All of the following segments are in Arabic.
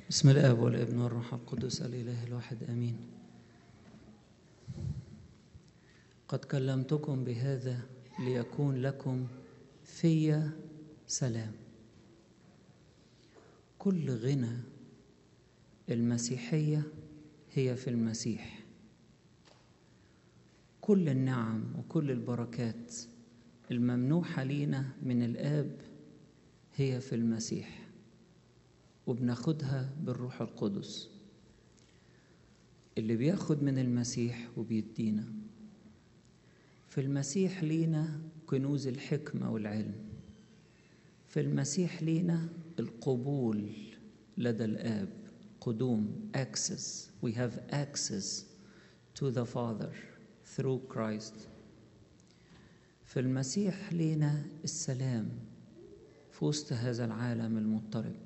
بسم الآب والابن والروح القدس الإله الواحد آمين. قد كلمتكم بهذا ليكون لكم في سلام. كل غنى المسيحية هي في المسيح. كل النعم وكل البركات الممنوحة لينا من الآب هي في المسيح، وبناخدها بالروح القدس اللي بياخد من المسيح وبيدينا. في المسيح لينا كنوز الحكمة والعلم، في المسيح لينا القبول لدى الآب، قدوم access. We have access to the Father through Christ. في المسيح لينا السلام في وسط هذا العالم المضطرب.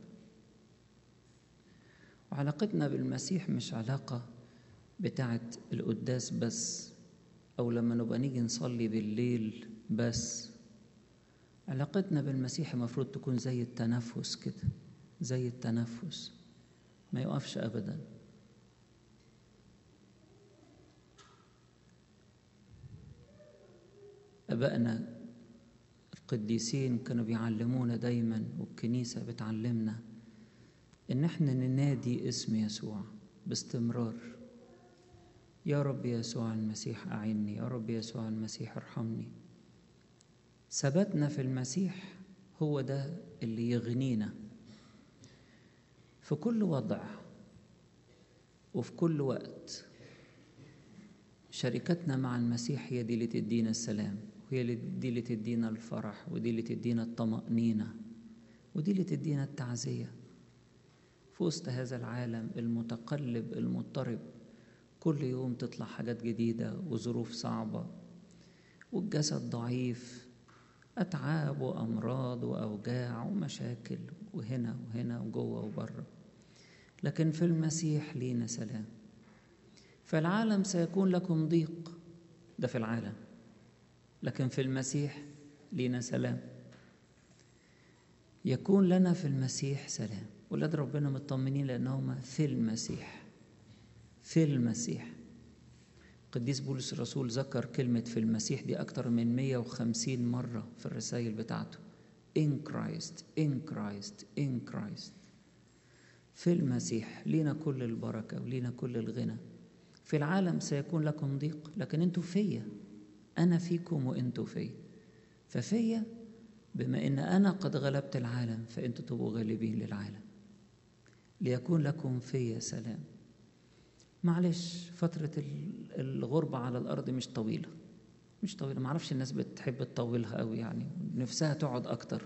وعلاقتنا بالمسيح مش علاقة بتاعت القداس بس، أو لما نبقى نيجي نصلي بالليل بس. علاقتنا بالمسيح المفروض تكون زي التنفس كده، زي التنفس ما يقفش أبدا. أبائنا القديسين كانوا بيعلمونا دايما، والكنيسة بتعلمنا إن احنا ننادي اسم يسوع باستمرار. يا رب يسوع المسيح أعني، يا رب يسوع المسيح ارحمني. ثباتنا في المسيح هو ده اللي يغنينا في كل وضع وفي كل وقت. شركتنا مع المسيح هي دي اللي تدينا السلام، وهي دي اللي تدينا الفرح، ودي اللي تدينا الطمأنينة، ودي اللي تدينا التعزية في وسط هذا العالم المتقلب المضطرب. كل يوم تطلع حاجات جديدة وظروف صعبة، والجسد ضعيف، أتعاب وأمراض وأوجاع ومشاكل، وهنا وهنا وجوه وبره. لكن في المسيح لينا سلام. فالعالم سيكون لكم ضيق، ده في العالم، لكن في المسيح لينا سلام. يكون لنا في المسيح سلام. ولاد ربنا مطمنين لأنهم في المسيح. في المسيح. قديس بولس الرسول ذكر كلمة في المسيح دي أكتر من 150 مرة في الرسائل بتاعته. In Christ, in Christ, in Christ. في المسيح لينا كل البركة ولينا كل الغنى. في العالم سيكون لكم ضيق، لكن انتوا فيا، أنا فيكم وانتوا فيا. ففيا بما إن أنا قد غلبت العالم، فأنتوا تبقوا غالبين للعالم. ليكون لكم فيا سلام. معلش، فترة الغربة على الأرض مش طويلة، مش طويلة. معرفش الناس بتحب تطولها قوي، يعني نفسها تقعد أكتر،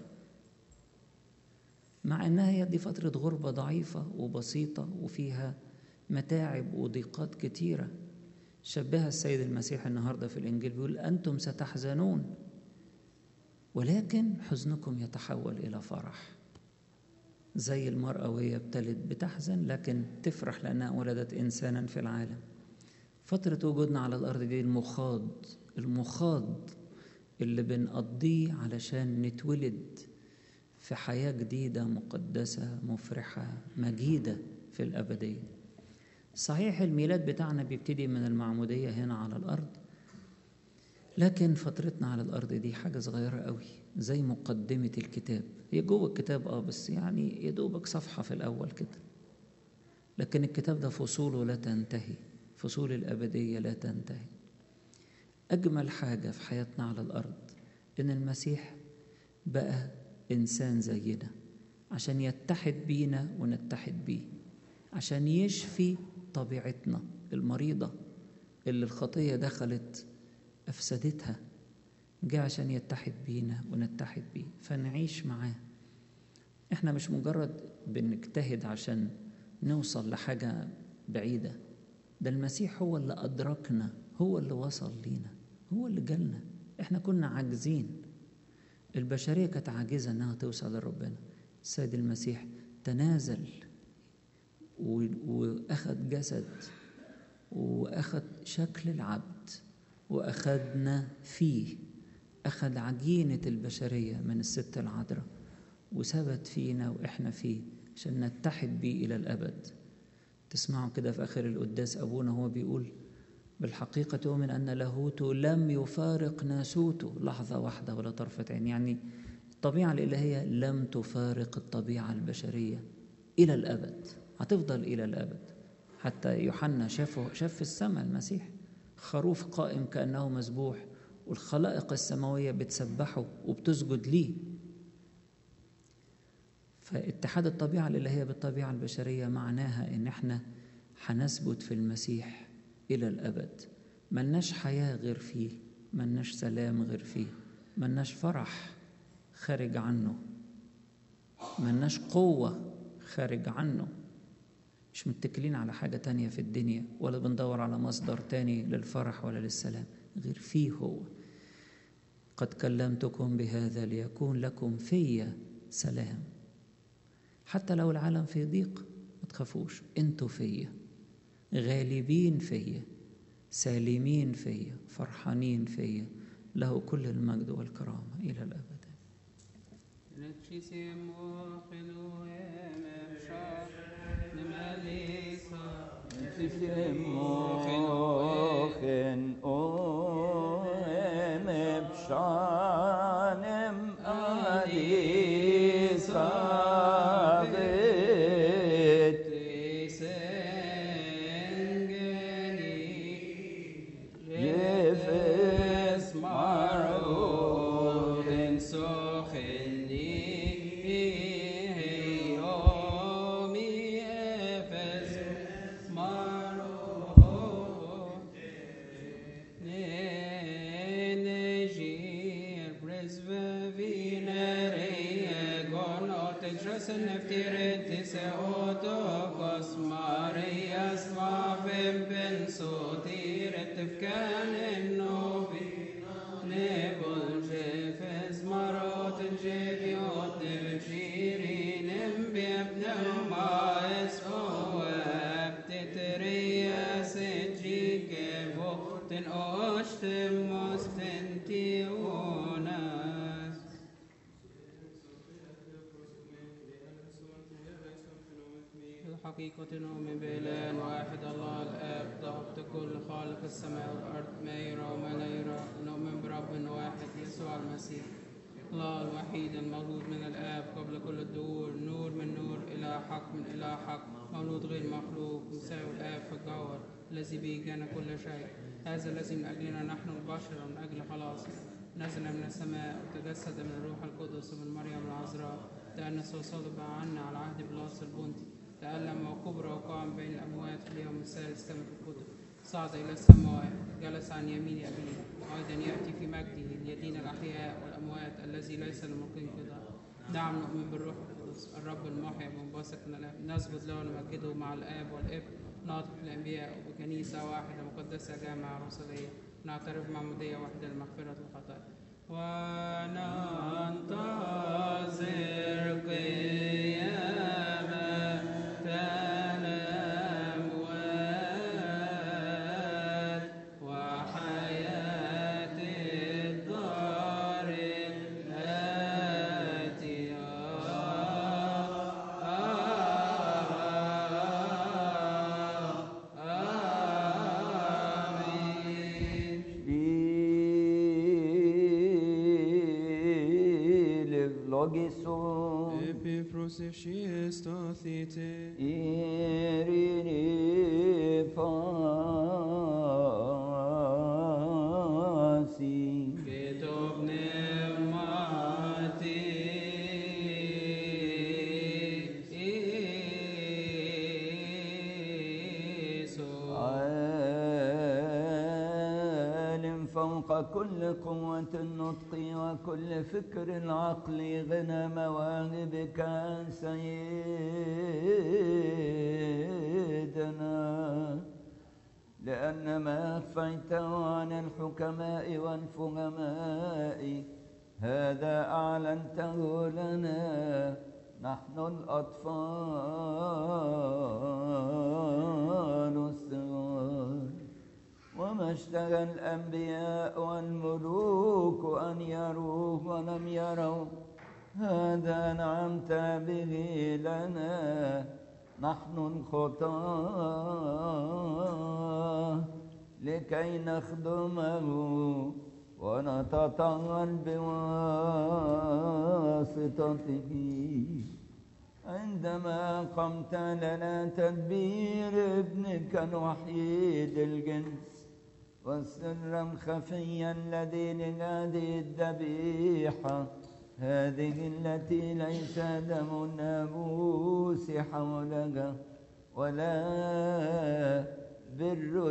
مع إنها هي دي فترة غربة ضعيفة وبسيطة وفيها متاعب وضيقات كتيرة. شبهها السيد المسيح النهاردة في الإنجيل، بيقول أنتم ستحزنون ولكن حزنكم يتحول إلى فرح. زي المرأة وهي بتلد بتحزن لكن تفرح لأنها ولدت إنسانا في العالم. فترة وجودنا على الأرض دي المخاض اللي بنقضيه علشان نتولد في حياة جديدة مقدسة مفرحة مجيدة في الأبدية. صحيح الميلاد بتاعنا بيبتدي من المعمودية هنا على الأرض، لكن فترتنا على الأرض دي حاجة صغيرة قوي، زي مقدمة الكتاب. هي جوه الكتاب بس يعني يدوبك صفحة في الأول كده، لكن الكتاب ده فصوله لا تنتهي، فصول الأبدية لا تنتهي. أجمل حاجة في حياتنا على الأرض إن المسيح بقى إنسان زينا عشان يتحد بينا ونتحد بيه، عشان يشفي طبيعتنا المريضة اللي الخطية دخلت أفسدتها. جاء عشان يتحد بينا ونتحد بيه فنعيش معاه. احنا مش مجرد بنجتهد عشان نوصل لحاجة بعيدة، ده المسيح هو اللي أدركنا، هو اللي وصل لينا، هو اللي جالنا. احنا كنا عاجزين، البشرية كانت عاجزة انها توصل لربنا. السيد المسيح تنازل وأخذ جسد وأخذ شكل العبد وأخذنا فيه، أخذ عجينة البشرية من الست العذراء وثبت فينا وإحنا فيه عشان نتحد بيه إلى الأبد. تسمعوا كده في آخر القداس أبونا هو بيقول بالحقيقة تؤمن أن لاهوته لم يفارق ناسوته لحظة واحدة ولا طرفة عين. يعني الطبيعة الإلهية لم تفارق الطبيعة البشرية إلى الأبد، هتفضل إلى الأبد. حتى يوحنا شاف في السماء المسيح خروف قائم كأنه مذبوح، والخلائق السماوية بتسبحه وبتسجد ليه. فاتحاد الطبيعة الإلهية بالطبيعة البشرية معناها إن احنا هنثبت في المسيح إلى الأبد. ملناش حياة غير فيه، ملناش سلام غير فيه، ملناش فرح خارج عنه، ملناش قوة خارج عنه. مش متكلين على حاجة تانية في الدنيا، ولا بندور على مصدر تاني للفرح ولا للسلام غير فيه هو. قد كلمتكم بهذا ليكون لكم في سلام. حتى لو العالم في ضيق ما تخافوش، انتوا فيا، غالبين فيا، سالمين فيا، فرحانين فيا. له كل المجد والكرامة إلى الأبد. حقيقة نؤمن بإله واحد الله الآب ضابط كل خالق السماء والأرض، ما يرى وما لا يرى. نؤمن برب واحد يسوع المسيح الله الوحيد المولود من الآب قبل كل الدهور، نور من نور، إله حق من إله حق، مولود غير مخلوق، مساوي الآب في الجوهر، الذي به كان كل شيء. هذا الذي من أجلنا نحن البشر ومن أجل خلاصنا نزل من السماء وتجسد من الروح القدس ومن مريم العذراء، تأنس وصلب عنا على عهد بلاطس البنطي، تألم وكبر وقام بين الأموات في اليوم الثالث كما في الكتب، صعد إلى السماوات، جلس عن يمين أبيه، وأيضا يأتي في مجده ليدين الأحياء والأموات الذي ليس لملك انقضاء. نعم نؤمن بالروح القدس الرب المحيي المنبثق من الآب، نسجد له ونمجده مع الآب والابن، ناطق الأنبياء وبكنيسة واحدة مقدسة جامعة رسولية، نعترف معمودية واحدة لمغفرة الخطايا، وننتظر كل قوة النطق وكل فكر العقل، غنى مواهبك سيدنا، لأن ما أخفيته عن الحكماء والفهماء هذا أعلنته لنا نحن الأطفال الصغار. وما اشتهى الأنبياء والملوك أن يروه ولم يروا، هذا أنعمت به لنا نحن الخطاة لكي نخدمه ونتطهر بواسطته عندما قمت لنا تدبير ابنك الوحيد الجنس والسر خفيا الذي لهذه الذبيحة هذه التي ليس دم الناموس حولها ولا بر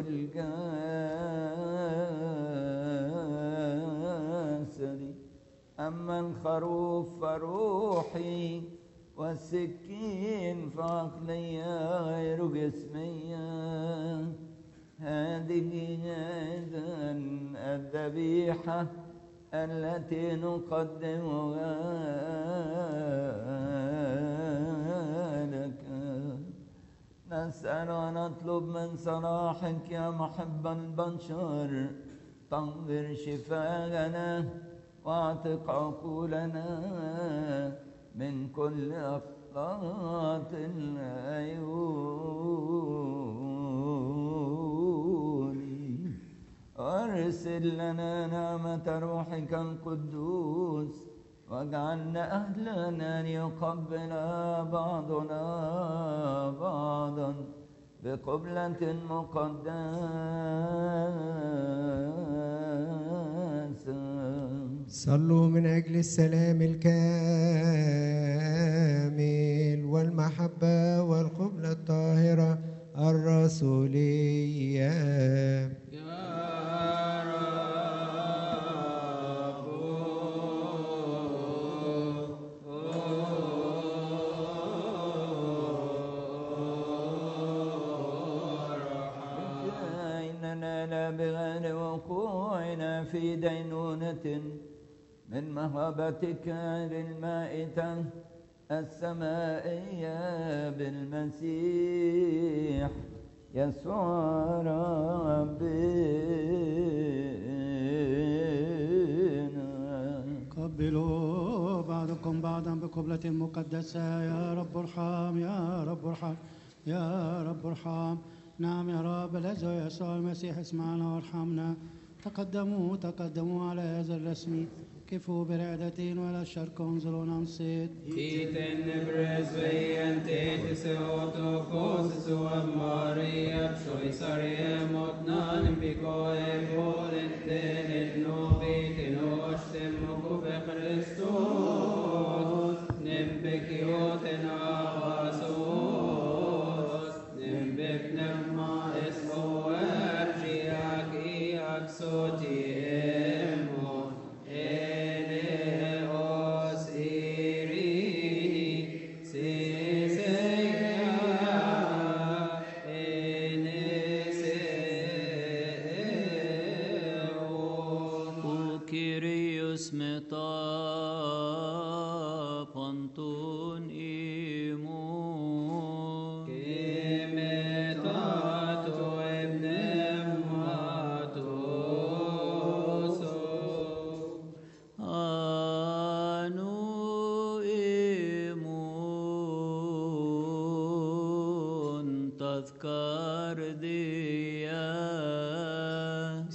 الجسد أما الخروف فروحي والسكين فعقلية غير جسمية هذه إذن الذبيحة التي نقدمها لك نسأل ونطلب من صلاحك يا محب البشر طهر شفاءنا واعتق عقولنا من كل أخطاء العيون أرسل لنا نعمة روحك القدوس واجعلنا أهلا ليقبل بعضنا بعضا بقبلة مقدسة. صلوا من أجل السلام الكامل والمحبة والقبلة الطاهرة الرسولية. بغير وقوعنا في دينونة من مهبتك للمائتة السمائية بالمسيح يسوع ربنا. قبلوا بعضكم بعضا بقبلة مقدسة. يا رب ارحم يا رب ارحم يا رب ارحم. نعم يا رب العزة يسوع المسيح اسمعنا وارحمنا. تقدموا على هذا الرسم كفوا برعدة ولا الشرق انظروا ننصت. Titen presbyante seotophos Maria Choisaria Motnan Picoe Volenten Noviten Ostem Mokube Christos Nembekioten Avasos Nembeknema Escoergiak Iak Sotiemo Eneos Irini Siseia Eneseon O Kyrios meta pantun imon Kemetato ebnematoso anu imon tadkar dias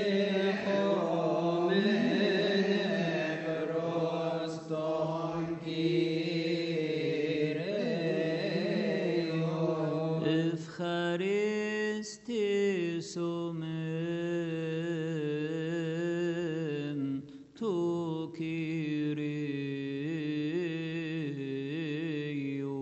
Ευχαρίστης ομεν του Κυρίου.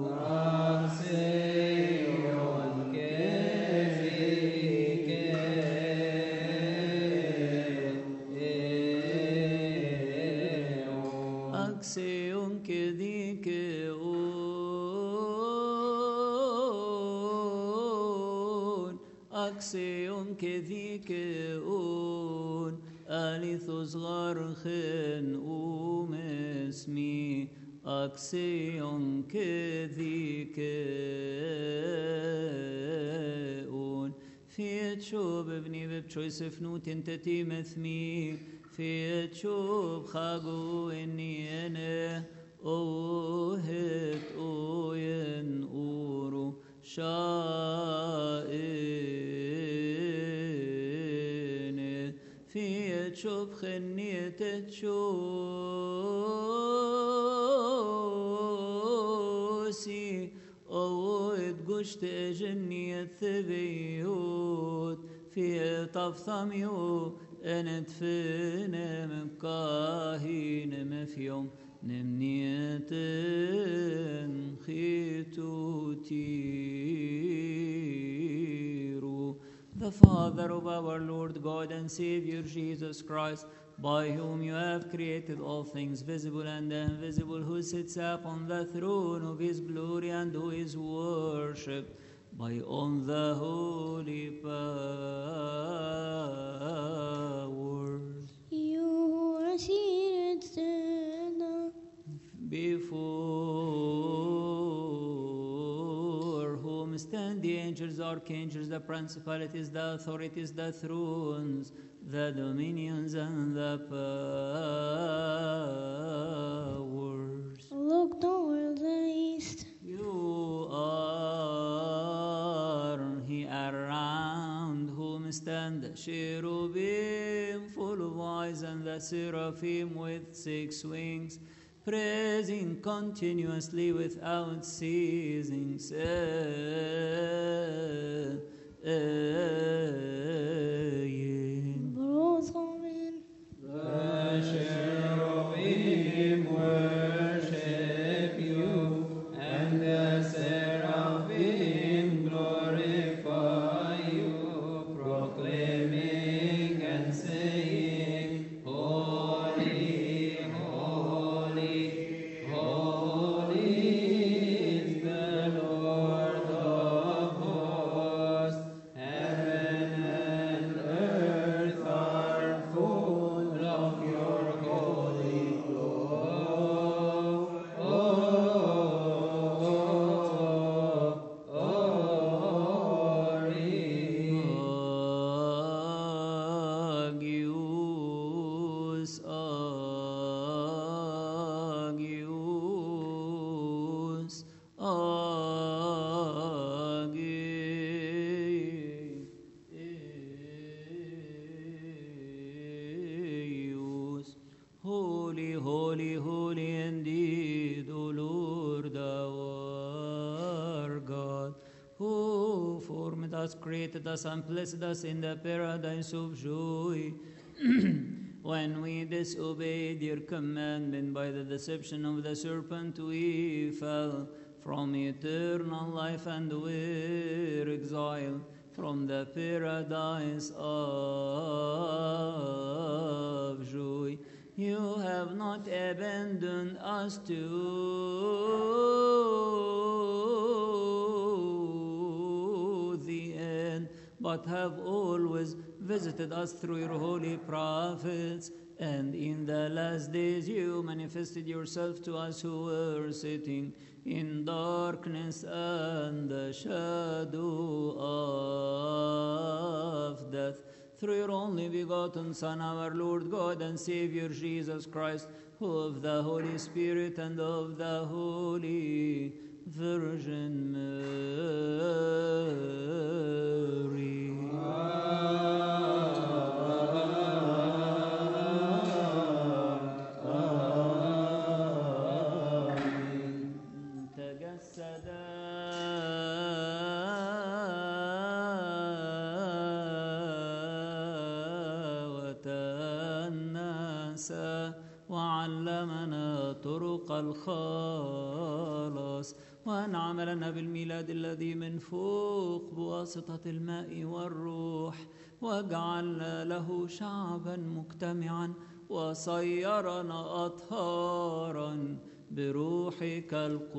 Αξίων και δικαιών, αξίων και δικαιών, αλήθως γάρχεν ουμεσμι, αξίων και δικαιών. Φιέτσο βευνί βεπτσόι σεφνούτιν τετί μεθμί, في تشوب خاقو إني أنا أوهت أوين أورو شائن في تشوب خنية تشوسي أود قشت جنية ثبيوت في طفثميو أنت فينا مكاهين مفيوم نمنية خيتو تيرو. The Father of our Lord God and Savior Jesus Christ, by whom you have created all things visible and invisible, who sits upon the throne of his glory and who is worshipped by all the holy powers. You who are seated Before whom stand the angels, archangels, the principalities, the authorities, the thrones, the dominions, and the powers. look toward the east. You are here around whom stand the cherubim full of eyes and the seraphim with 6 wings, praising continuously without ceasing, saying, Baruch Amen. The cherubim worship you, and the seraphim glorify you, proclaiming and saying, Holy, holy, holy is the Lord of hosts. Heaven and earth are full of your holy glory. Agios, agios, agios. Holy, holy, holy indeed, O Lord our God, who formed us, created us, and placed us in the paradise of joy. When we disobeyed your commandment by the deception of the serpent, we fell from eternal life and were exiled from the paradise of joy. You have not abandoned us to the end, but have always visited us through your holy prophets. And in the last days you manifested yourself to us who were sitting in darkness and the shadow of death, through your only begotten Son, our Lord God and Savior Jesus Christ, who of the Holy Spirit and of the Holy Virgin Mary. وعلمنا طرق الخلاص وأنعم لنا بالميلاد الذي من فوق بواسطة الماء والروح وجعلنا له شعبا مجتمعا وصيرنا أطهارا بروحك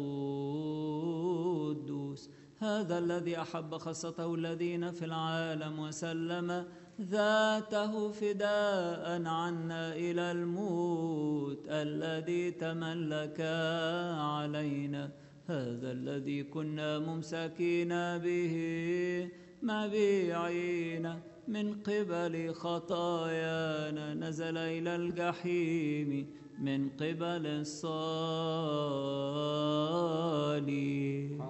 القدوس. هذا الذي أحب خاصته الذين في العالم وسلم ذاته فداء عنا إلى الموت الذي تملك علينا. هذا الذي كنا ممسكين به مبيعين من قبل خطايانا نزل إلى الجحيم من قبل الصليب.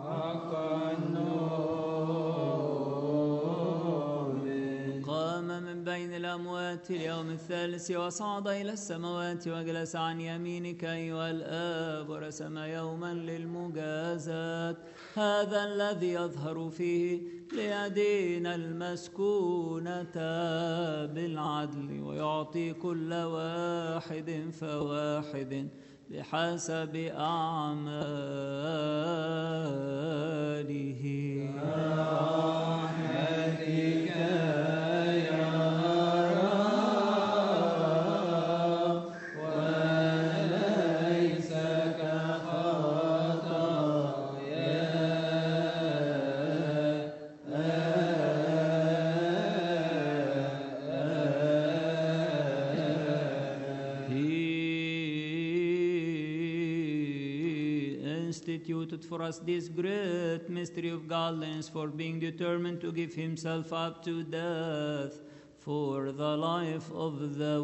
قام من بين الأموات اليوم الثالث وصعد إلى السماوات وجلس عن يمينك أيها الآب ورسم يوما للمجازات. هذا الذي يظهر فيه ليدين المسكونة بالعدل ويعطي كل واحد فواحد بحسب أعماله. For us this great mystery of godliness, for being determined to give himself up to death for the life of the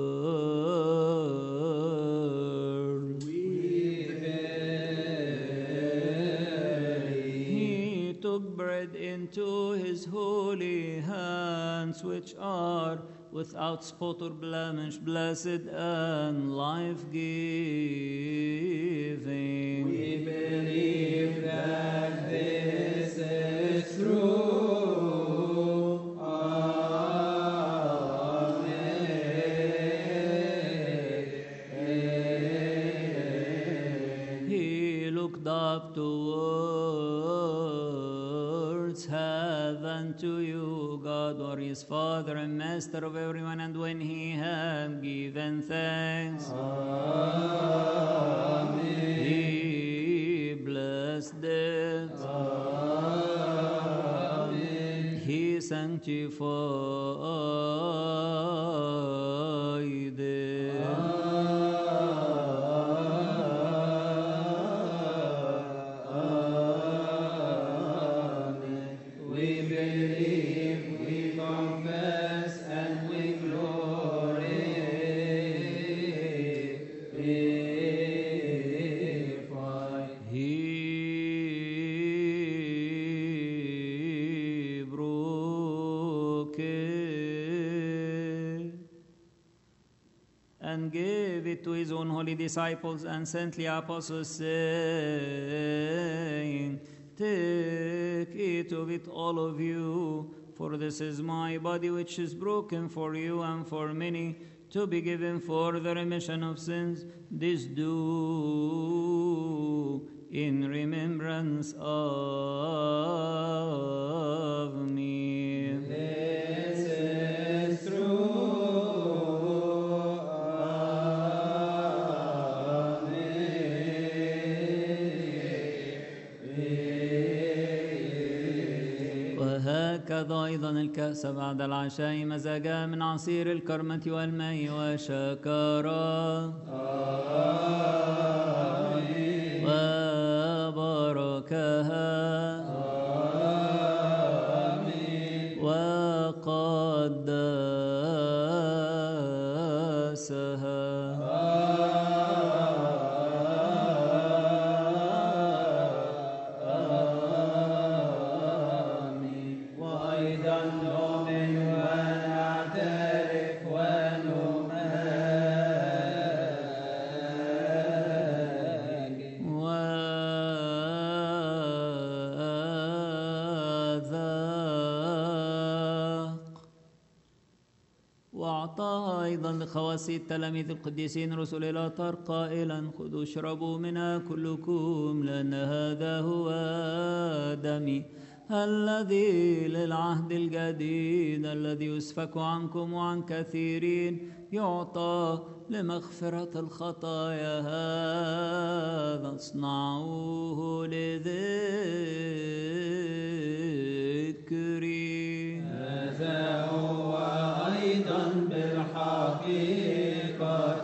world. He took bread into his holy hands, which are without spot or blemish, blessed and life-giving. We believe that this is true. Amen. He looked up towards heaven to you, God, or his Father and Master of everyone, and when he had given thanks, he blessed it. He sanctified it. We believe, we confess, and we glorify. He broke it and gave it to his own holy disciples and saintly apostles, saying, "Take, eat of it, all of you, for this is my body which is broken for you and for many, to be given for the remission of sins. This do in remembrance of me." This is true. وهكذا أيضا الكأس بعد العشاء مزجا من عصير الكرمة والماء وشكرا وباركها وقدسها. وأيضا نؤمن ونعترف ونمجد وأعطاها أيضا لخواص التلاميذ القديسين رسل الأطهار قائلا: خذوا اشربوا منها كلكم، لأن هذا هو دمي الذي للعهد الجديد الذي يسفك عنكم وعن كثيرين يعطى لمغفرة الخطايا. هذا اصنعوه لذكري. هذا هو أيضا بالحقيقة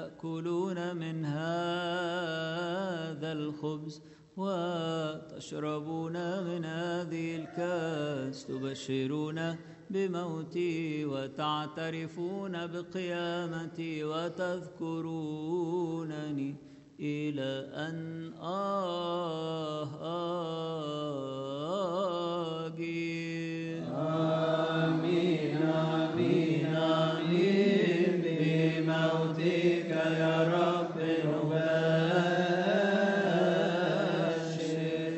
تأكلون من هذا الخبز وتشربون من هذه الكأس تبشرون بموتي وتعترفون بقيامتي وتذكرونني إلى أن آجي. آمين آمين آمين بموتك يا رب نبشر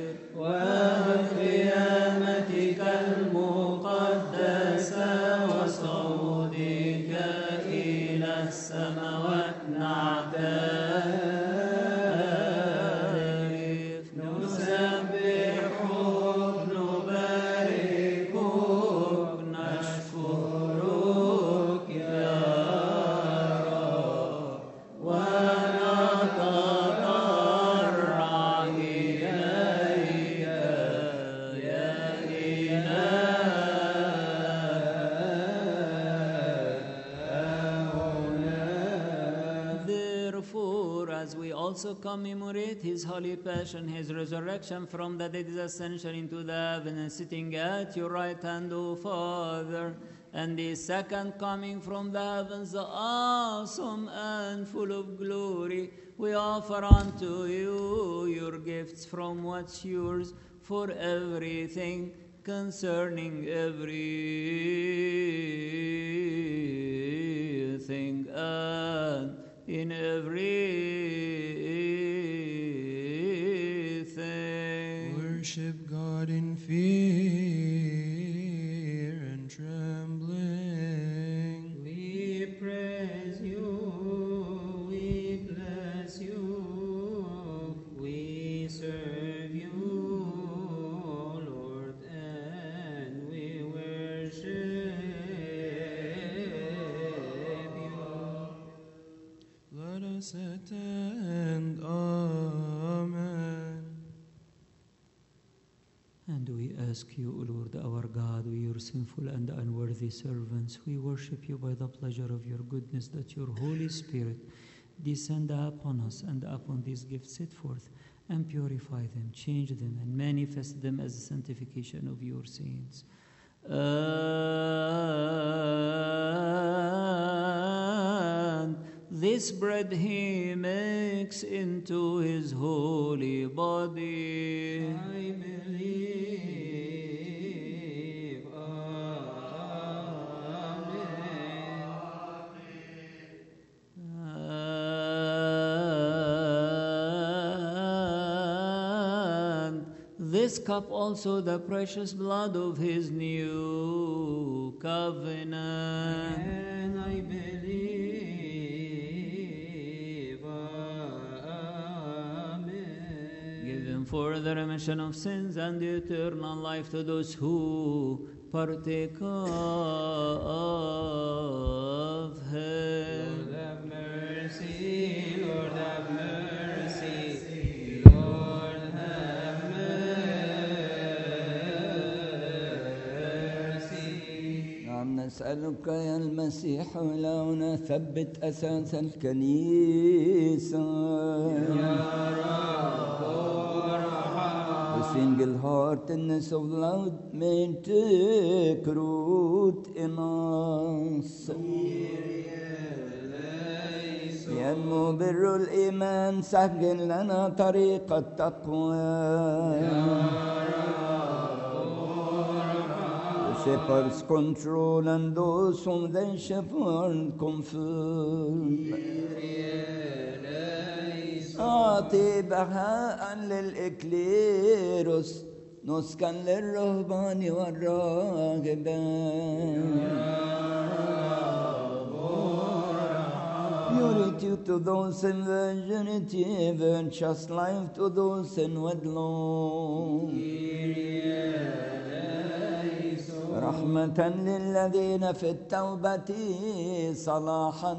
وقيامتك المقدسة وصعودك إلى السماوات نعترف نسبحك نباركك نشكرك يا رب ونتضرع إليك يا إلهنا. Therefore, as we also commemorate his holy passion, his resurrection from the dead, his ascension into the heaven, and sitting at your right hand, O Father, and his second coming from the heavens, awesome and full of glory, we offer unto you your gifts from what's yours for everything concerning everything and in everything. Worship God in fear and trembling. We praise you, we bless you, we serve you, Lord, and we worship you. Let us attend. Amen. And we ask you, O Lord our God, we your sinful and unworthy servants, we worship you by the pleasure of your goodness, that your Holy Spirit descend upon us and upon these gifts set forth, and purify them, change them, and manifest them as a sanctification of your saints. And this bread he makes into his holy body. I believe. And this cup also the precious blood of his new covenant. And I believe. Amen. Given for the remission of sins and the eternal life to those who partake of him. Lord have mercy, Lord have mercy, Lord have mercy. نعم نسألك يا المسيح إلهنا ثبت أساس الكنيسة The single-heartedness of love may take root in us. ينمو بر الإيمان سهل لنا طريق التقوى. The shepherds control and those whom they shepherd confirm. أعطي بهاء للإكليروس نسكا للرهبان والراهبان. Purity to those in virginity, virtuous life to those in wedlock. رحمة للذين في التوبة صلاحا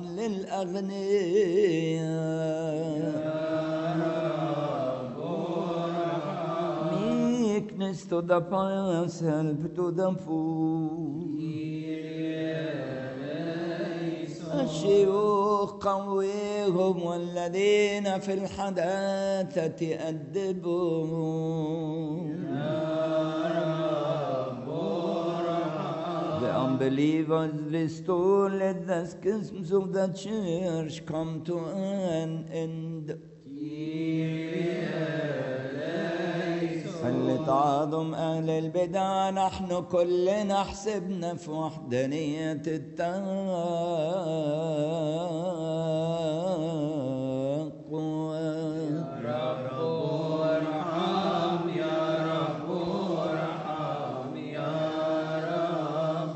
للأغنياء. Meekness to the pious, help to the poor. A والشيوخ قويهم والذين في الحداثة أدبهم. The unbelievers restore, let the schisms of the church come to an end. خلت عظم أهل البدع نحن كلنا حسبنا في وحدانية التقوى. يا رب ارحم يا رب ارحم يا رب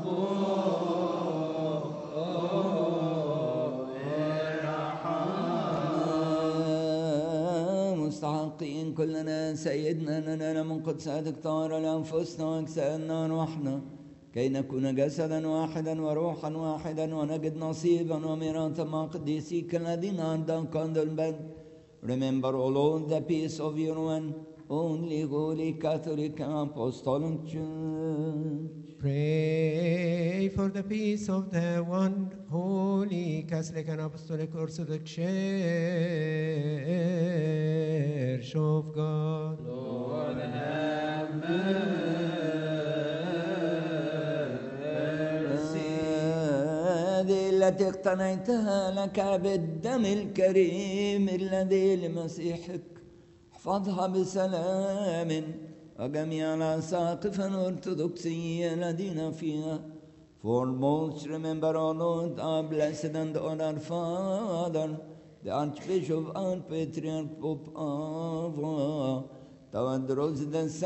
ارحم. مستحقين كلنا سيدنا أننا من قدساتك طهر لأنفسنا وأجسادنا وروحنا كي نكون جسدا واحدا وروحا واحدا ونجد نصيبا وميراثا مع قديسيك الذين عندك عند البدء. Remember, O Lord, the peace of your one only holy Catholic Apostolic Church. Pray for the peace of the one holy Catholic and Apostolic Orthodox Church of God. Lord, have mercy. هذه التي اقتنيتها لك بالدم الكريم الذي لمسيحك احفظها بسلام وجميع الأساقفة الأرثوذكسية الذين فيها. Foremost, remember, O Lord, our blessed and honored Father, the Archbishop and Patriarch Pope Ava, Tawadros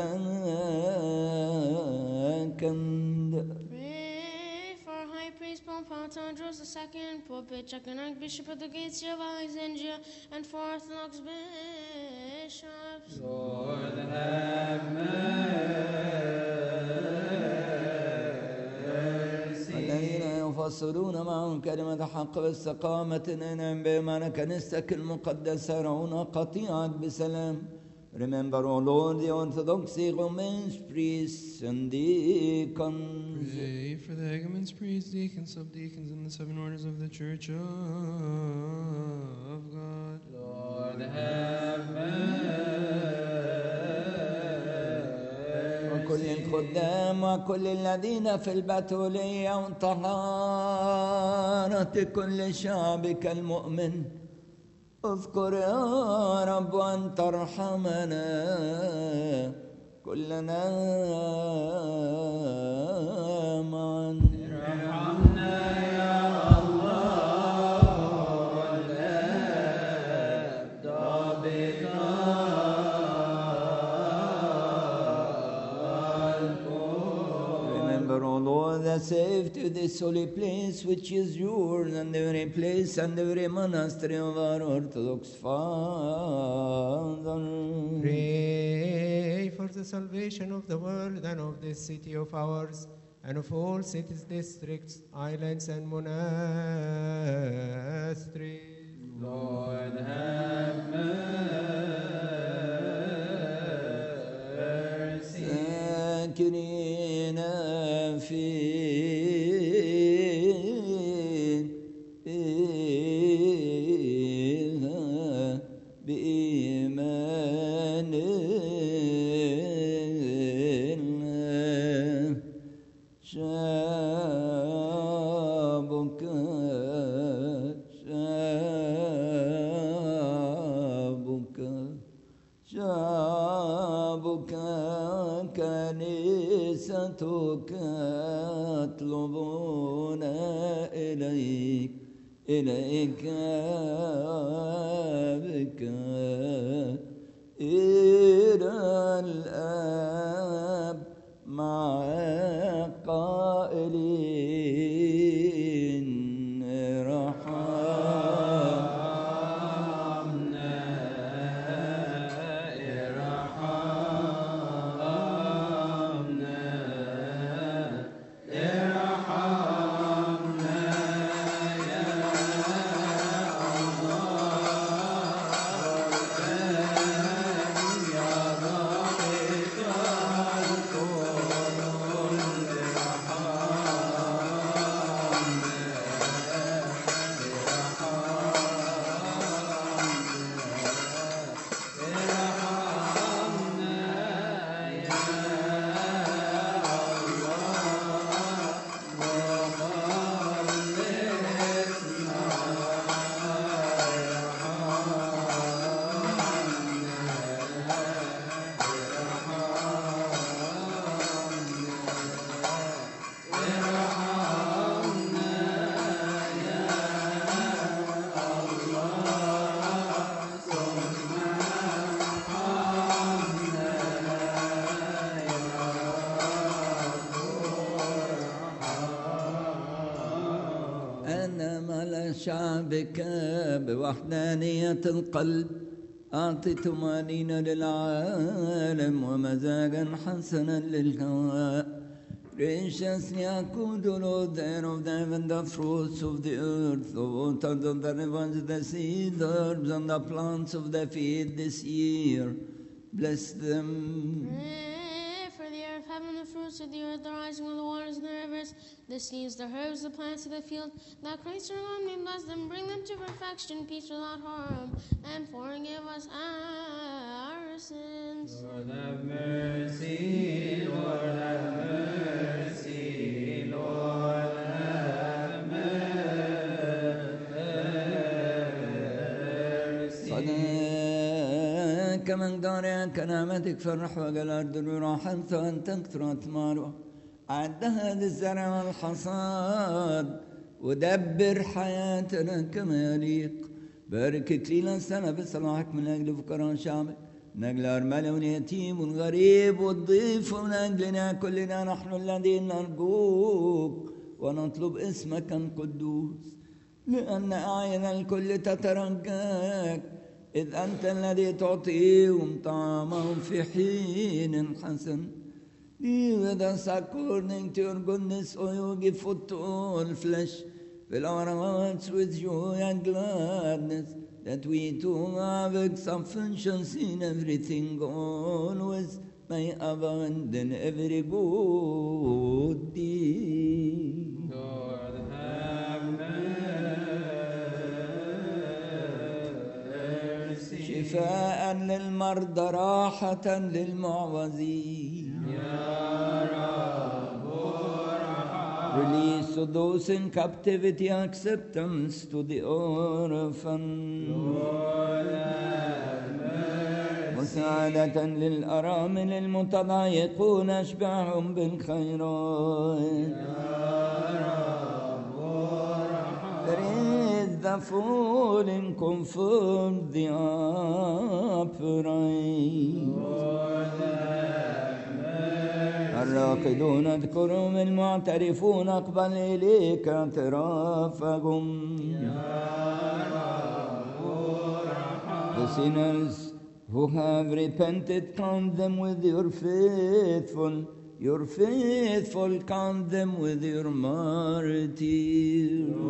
II. Pray for High Priest Pope Tewodros II, Pope Patriarch and Archbishop of the Gates of Alexandria, and for Orthodox bishops. Lord, have mercy. الذين يفصلون معهم كلمة حق واستقامة انعم بهم على كنيستك المقدسة يرعون قطيعك بسلام. Remember, O Lord, the Orthodox Romans, priests and deacons. Pray for the Egumens, priests, deacons, subdeacons, and the 7 orders of the Church of God. Lord, have وكل الخدام وكل الذين في البتولية وطهارة كل شعبك المؤمن. اذكر يا رب أن ترحمنا كلنا معا. ارحمنا يا الله والآب ضابطا الكون. Remember, O Lord, the safety of this holy place which is yours, and every place and every monastery of our Orthodox Father. Pray for the salvation of the world and of this city of ours, and of all cities, districts, islands, and monasteries. Lord, have mercy. ساكنين فيها بإيمان شعبك شعبك كنيستك يطلبون إليك بك إلى الآب مع قائلين ارحمنا شعبك بوحدانية القلب أعطي طمأنينة للعالم ومزاجا حسنا للهواء. Graciously accord, O Lord, the air of the heaven, the fruits of the earth, the waters of the rivers, the seed, the herbs, and the plants of the field this year. Bless them. Pray for the air of heaven, the fruits of the earth, the rising of the waters and the rivers, the seeds, the herbs, the plants of the field, that Christ our God may bless them, bring them to perfection, peace without harm, and forgive us our sins. Lord have mercy, Lord have mercy, Lord have mercy. صدق من دار كلامتك فرح وجل الأرض راحة أن تكثر أثماره. أعدها للزرع والحصاد ودبر حياتنا كما يليق. بارك إكليل السنة بصلاحك من أجل فقراء شعبك، من أجل أرملة واليتيم والغريب والضيف، ومن أجلنا كلنا نحن الذين نرجوك ونطلب اسمك القدوس، لأن أعين الكل تترجاك، إذ أنت الذي تعطيهم طعامهم في حين حسن. Be with us according to your goodness, O you give food to all flesh. Fill our hearts with joy and gladness, that we too have sufficiency in everything, always may abound in every good deed. Lord have mercy. شفاء للمرضى، راحة للمعوزين. Release to those in captivity, acceptance to the orphan. مساعدة للأرامل المتضايقون، أشبعهم بالخيرات. Raise the fallen, comfort the upright. الراقدون اذكرهم، المعترفون اقبل إليك اعترافهم. The sinners who have repented, count them with your faithful, count them with your martyrs.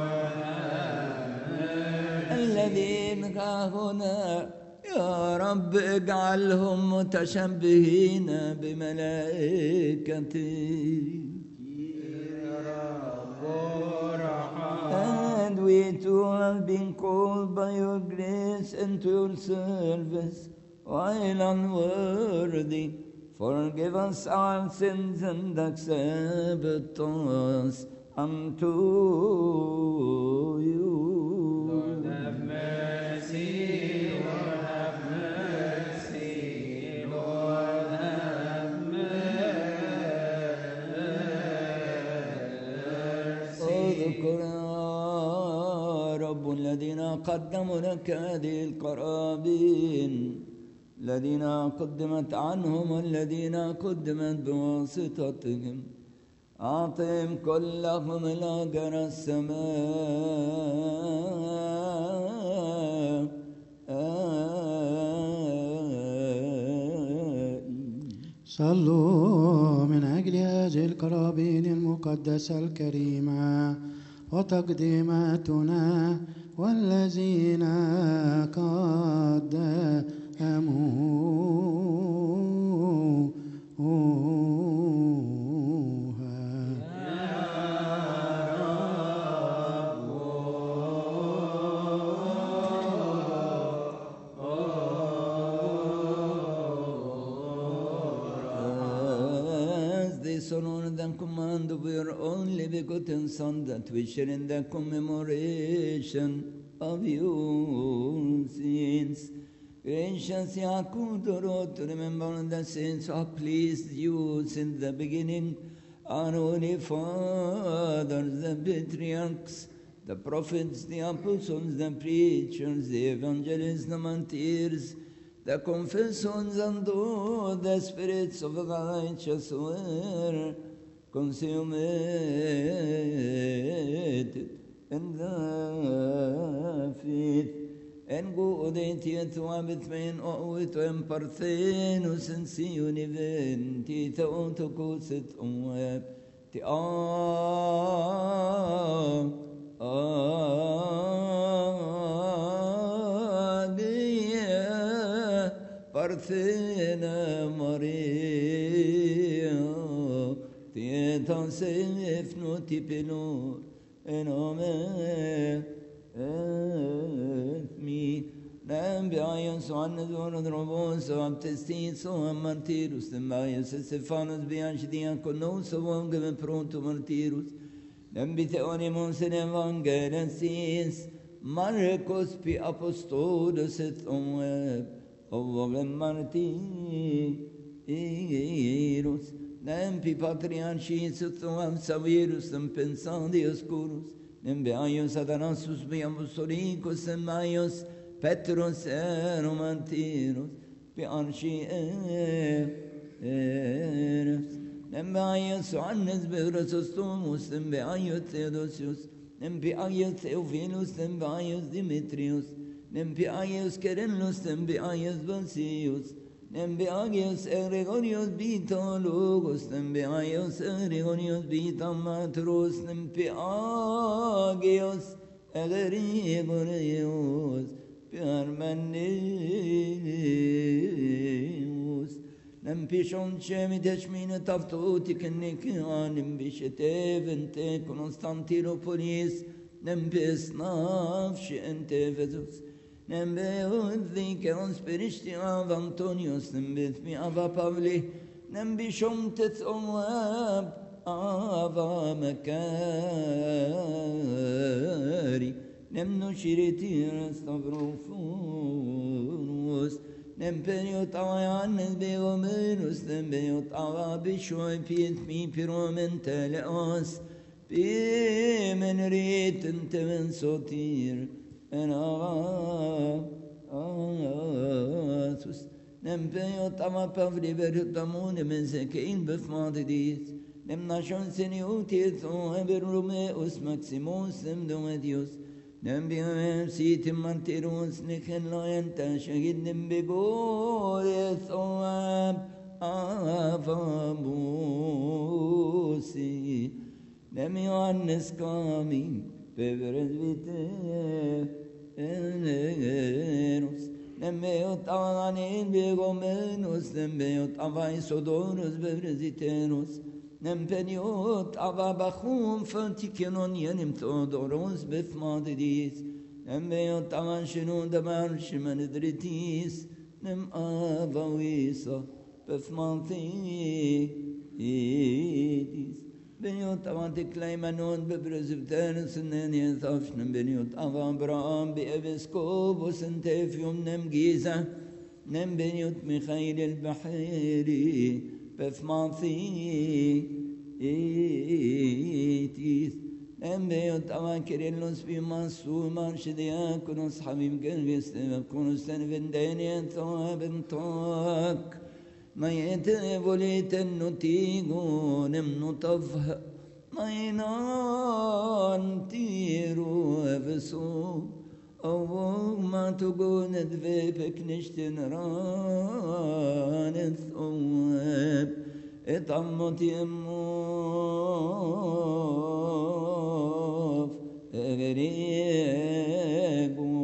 الذين هنا يا رب اجعلهم متشبهين بملائكتك. And we too have been called by your grace into your service, while unworthy. Forgive us our sins and accept us unto you. Lord have mercy. Lord have mercy. Lord have mercy. اذكر يا رب الذين قدموا لك هذه القرابين، الذين قدمت عنهم والذين قدمت بواسطتهم، أعطهم كلهم الأجر السماء. صلوا من أجل هذه القرابين المقدسة الكريمة وتقديماتنا والذين on the command of your only begotten Son, that we share in the commemoration of your sins. Gracious Yaakov, Lord, to remember the saints who have pleased you since the beginning, our holy fathers, the patriarchs, the prophets, the apostles, the preachers, the evangelists, the martyrs, the confessors, and all the spirits of the righteous were consummated in the faith. En godhet och betmen och utom parthenus en sion tita otokoset och till parthena Maria tita sefno tipinor en amen me Nambi ayos on the one of the robos of testin so martirus the Mayas Stephanus Bianchidian Conos of one given pronto martirus Nambi theonimos in Evangelis Marcos P. Apostolus et on of martirus Nampi patriarchis ut Savirus and Pensandius Curus Nembeaios Adanasus Biamusolicos and Maios Petros Romantiros Bianchi Nembeaios Annes Berosostomus Nembeaios Theodosius Nembeaios Theophilos Nembeaios Dimitrios Nembeaios Kerenlos Nembeaios Basius Nembeaios Gregorios Bita Logos Nembeaios Gregorios Bita Matros Nembeaios Gregorios Permaneus Nempishon Chemi Deshmina Taftotik and Nikian Nembishetevente Constantilopolis Nempis Navshi and Tevesus Nembe Vikon Spiristi av Antonius Nembith mi Ava Pavli Nembishon Tets Oab Ava Makari Nemno Shiritiras Stavrofunus Nemperiot Ayanes Beomenus Nemberiot Ava Bishoi Piet mi Piromenteleos Pimenrit and Teven Sotir en Asus Nempeyot ama pavli verut amune menzekein befmadidis Nem nashon seniotit o eberumeus maximus nem domedius Nem biam sitim martirus nichen loyenta shagid nem begoret o avamusi Nem Ioannes coming Peveres vite Eneros Nembeot avanin begomenus Nembeot avaisodoros bevresiteros Nempeniot avabachum Fantikenon yenim Theodoros befmadidis Nembeot avanshinun damarshimanitritis Nem avawisa befmadidis Beniot avanti claimanon bebrezivtenus and Yethafshnam Beniot Avabram be Eviscobus and Tefium Nem Giza Nem Beniot Michael el Bahiri Befmathi Etis Nem Beniot Avakirilus Bimasu Marshidiakonos Habib Gelvis Kunus and Vendanian Thoab Tok ما يتبوليت النتيجو نمنطفها ما ينانتيرو أفسو أو ما تقول ندفيبك نشتن ران الثواب اطمت يموف غريبو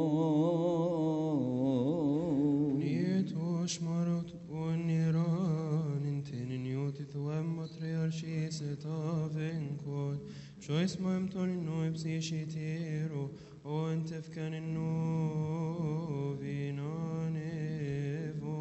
نيتوش مرت والنيران انتن نيوتي ثوام مطريارشي ستافن كود شو اسمه امتون انو بسيشي تيرو او انت فكان انو فينانيفو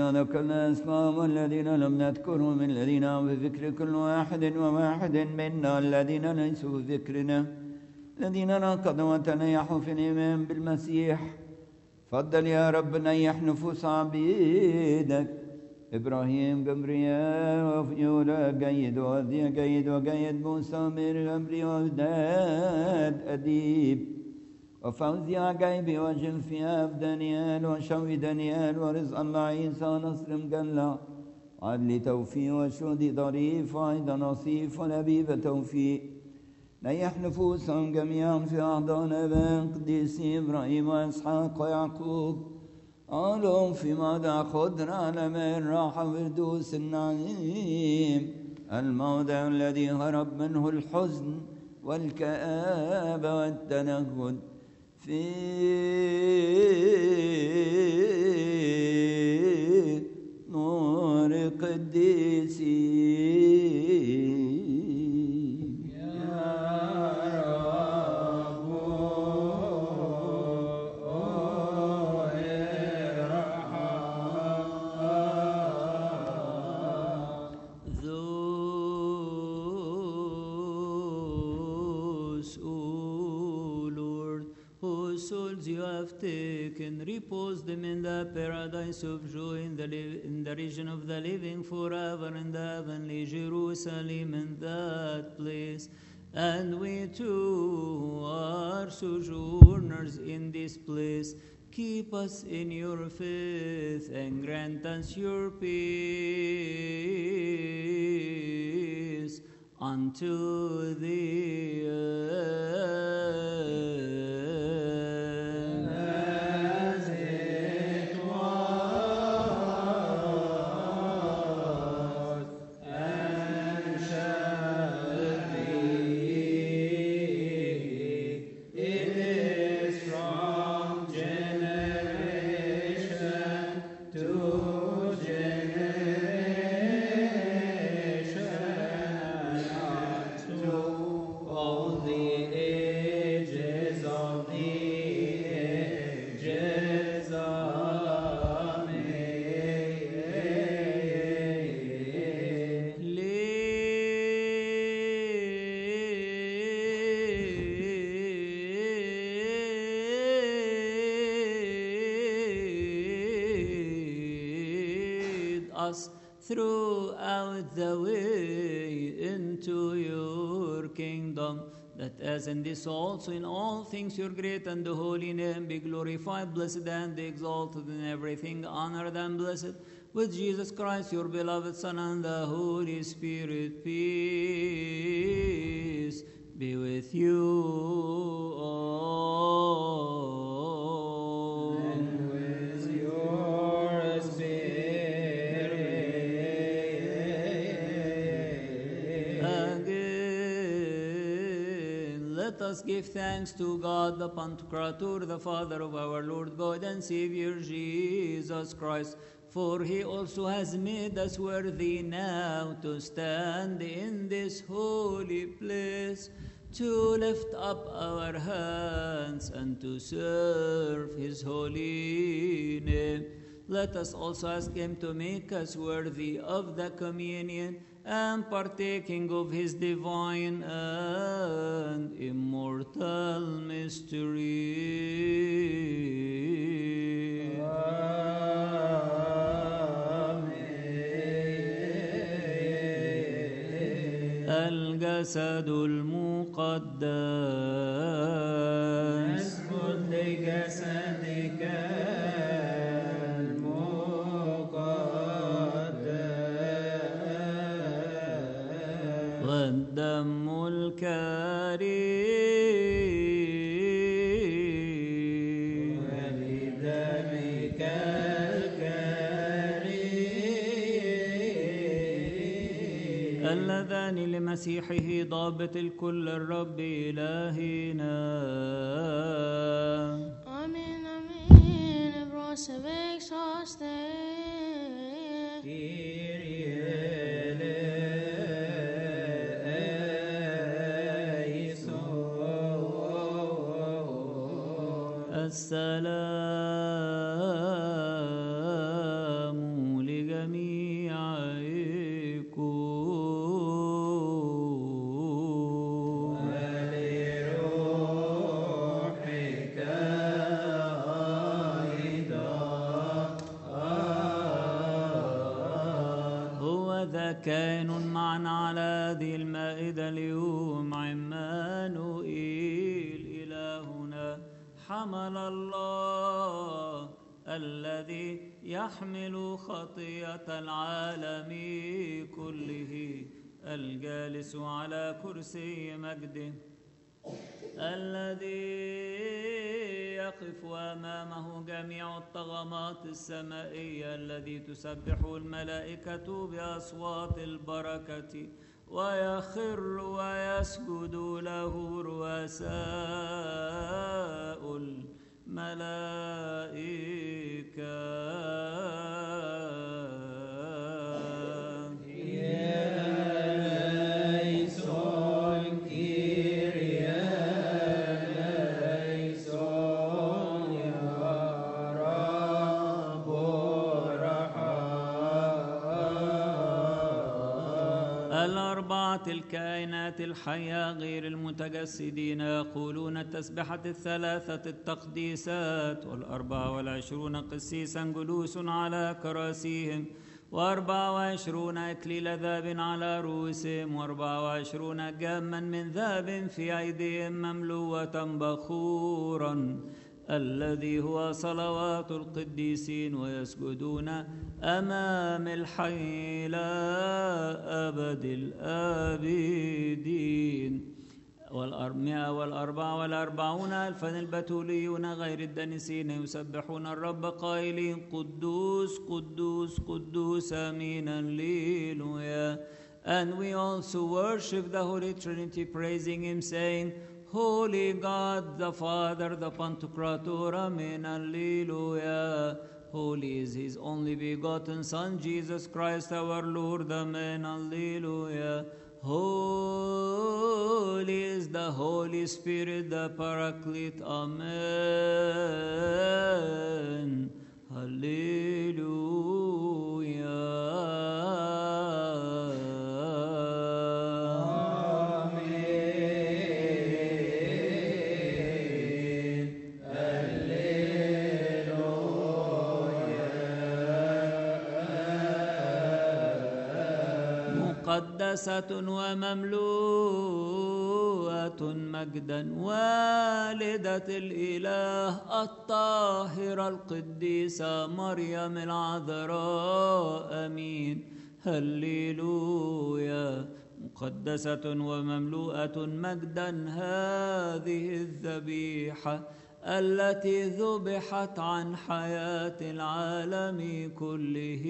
ذكرنا اسمهم والذين لم نذكرهم الذين هم في ذكر كل واحد وواحد منا الذين ليسوا في ذكرنا الذين نقضوا وتنيحوا في الإيمان بالمسيح. فضل يا رب نيح نفوس عبيدك إبراهيم جمريا وفيولا جيد وذي جيد وجيد موسى ومير غمري ووداد أديب وفوزي عجيبي وجنفياب دانيال وشوي دانيال ورزق الله عيسى ونصر مجلع عدلي توفيق وشودي ظريف وعيدا نصيف ولبيب توفيق. نيح نفوسهم جميعا في أحضان أبان قديسي إبراهيم وإسحاق ويعقوب قالوا في مدى خضر على ماء الراحة وفردوس النعيم الموضع الذي هرب منه الحزن والكآبة والتنهد في نور قديسي. Repose them in the paradise of joy in the region of the living forever in the heavenly Jerusalem in that place. And we too are sojourners in this place. Keep us in your faith and grant us your peace until the end. Throughout the way into your kingdom, that as in this also in all things your great and the holy name be glorified, blessed and exalted in everything, honored and blessed with Jesus Christ, your beloved Son, and the Holy Spirit. Peace be with you all. And with your spirit. Let us give thanks to God, the Pantocrator, the Father of our Lord God and Savior Jesus Christ, for he also has made us worthy now to stand in this holy place, to lift up our hands and to serve his holy name. Let us also ask him to make us worthy of the communion and partaking of his divine and immortal mystery. الجسد المقدس نسجد لجسدك والدم الكريم ولدمك الكريم اللذان لمسيحه ضابط الكل الرب إلهنا. Amen, amen. Prosevec soste. السلام هو ذا كائن معنا على هذه المائدة اليوم عمانوئيل إلهنا حمل الله الذي يحمل خطية العالم كله الجالس على كرسي مجده الذي يقف أمامه جميع الطغمات السمائية الذي تسبح الملائكة بأصوات البركة ويخر ويسجد له رؤساء الملائكة. الأربعة الكائنات الحية غير المتجسدين يقولون التسبحة الثلاثة التقديسات 24 قسيسا جلوس على كراسيهم 24 إكليل ذهب على رؤوسهم 24 جاما من ذهب في أيديهم مملوءة بخورا الذي هو صلوات القديسين ويسجدون أمام الحي إلى أبد الآبدين 144,000 البتوليون غير الدنسين يسبحون الرب قائلين قدوس قدوس قدوس آمين هللويا. And we also worship the Holy Trinity, praising Him, saying, Holy God, the Father, the Pantocrator, Amen, Alleluia. Holy is His only begotten Son, Jesus Christ our Lord, Amen, Alleluia. Holy is the Holy Spirit, the Paraclete, Amen, مقدسة ومملوءة مجدا والدة الإله الطاهرة القديسة مريم العذراء أمين هللويا. مقدسة ومملوءة مجدا هذه الذبيحة التي ذبحت عن حياة العالم كله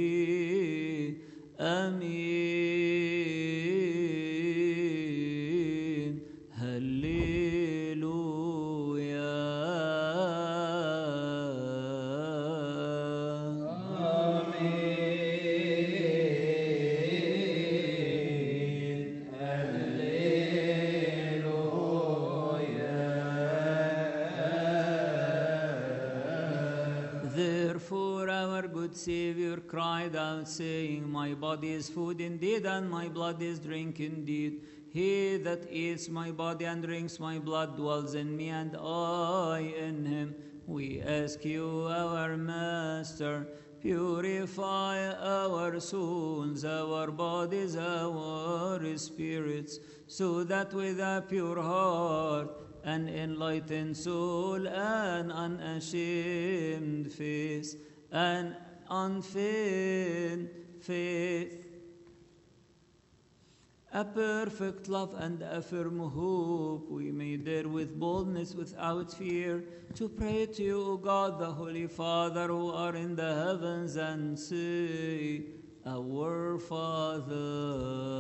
آمين هللويا. Therefore our good Savior cried out, saying, My body is food indeed, and my blood is drink indeed. He that eats my body and drinks my blood dwells in me, and I in him. We ask you, our Master, purify our souls, our bodies, our spirits, so that with a pure heart, an enlightened soul, an unashamed face, an unfeigned faith, a perfect love and a firm hope, we may dare with boldness, without fear, to pray to you, O God, the Holy Father, who are in the heavens, and say, Our Father.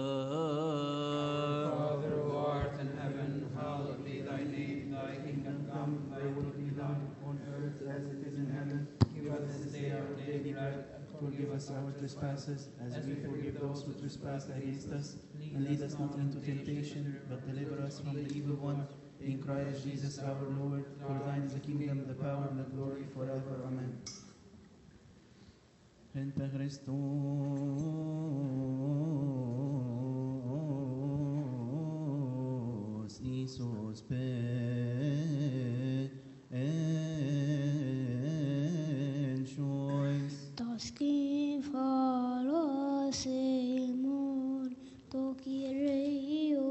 Our Father who art in heaven, hallowed be thy name. Thy kingdom come, thy will be done on earth as it is in heaven. Give us this day our daily bread. Forgive us our trespasses, as we forgive those who trespass against us. And lead us not into temptation, but deliver us from the evil one. In Christ Jesus our Lord, for thine is the kingdom, the power, and the glory forever. Amen. Gente Christus, Isus en choice. Taski fala Simon, toki reio,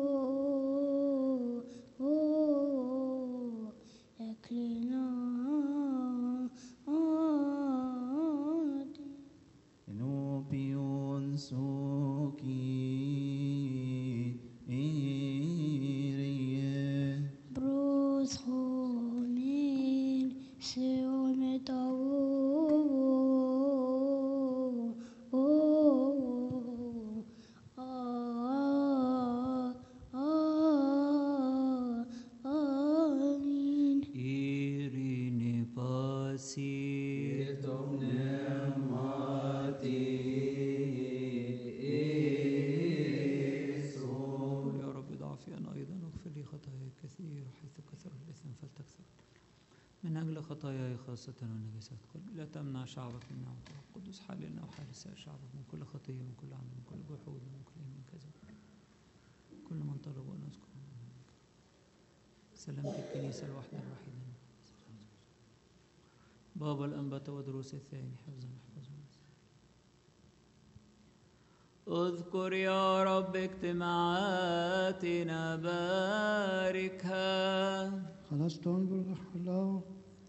eklina. Enopion suki irie. Bruce Homin, Seol Metao. Amin. Irine pasi. يا رب ضعفي أنا أيضا واغفر لي خطاياي الكثير حيث كثر الإثم فلتكثر من أجل خطاياي خاصة والنجاسات كل لا تمنع شعبك من نعمة القدس حللنا وحارس سائر شعبك من كل خطية من كل عمل من كل جحود من كل من كذب كل من طلب وأن أذكر سلامة الكنيسة الواحدة الوحيدة بابا الأنبات ودروس الثاني حفظا احفظا اذكر يا رب اجتماعاتنا باركها خلصتم بالروح الله.